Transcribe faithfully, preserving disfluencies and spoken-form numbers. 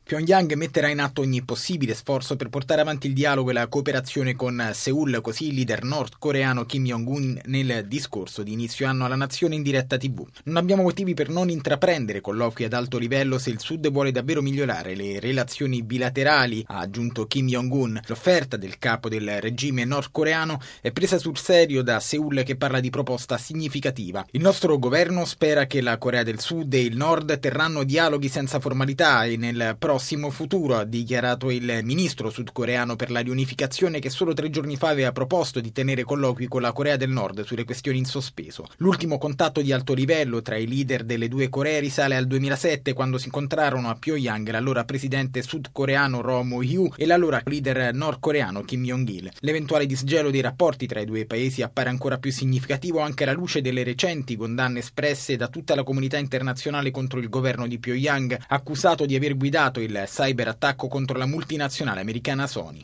Pyongyang metterà in atto ogni possibile sforzo per portare avanti il dialogo e la cooperazione con Seoul, così il leader nordcoreano Kim Jong-un nel discorso di inizio anno alla nazione in diretta tivù. Non abbiamo motivi per non intraprendere colloqui ad alto livello se il Sud vuole davvero migliorare le relazioni bilaterali, ha aggiunto Kim Jong-un. L'offerta del capo del regime nordcoreano è presa sul serio da Seoul, che parla di proposta significativa. Il nostro governo spera che la Corea del Sud e il Nord terranno dialoghi senza formalità e nel prossimo futuro, ha dichiarato il ministro sudcoreano per la riunificazione, che solo tre giorni fa aveva proposto di tenere colloqui con la Corea del Nord sulle questioni in sospeso. L'ultimo contatto di alto livello tra i leader delle due Coree risale al duemilasette, quando si incontrarono a Pyongyang l'allora presidente sudcoreano Roh Moo-hyun e l'allora leader nordcoreano Kim Jong-il. L'eventuale disgelo dei rapporti tra i due paesi appare ancora più significativo anche alla luce delle recenti condanne espresse da tutta la comunità internazionale contro il governo di Pyongyang, accusato di aver guidato il cyberattacco contro la multinazionale americana Sony.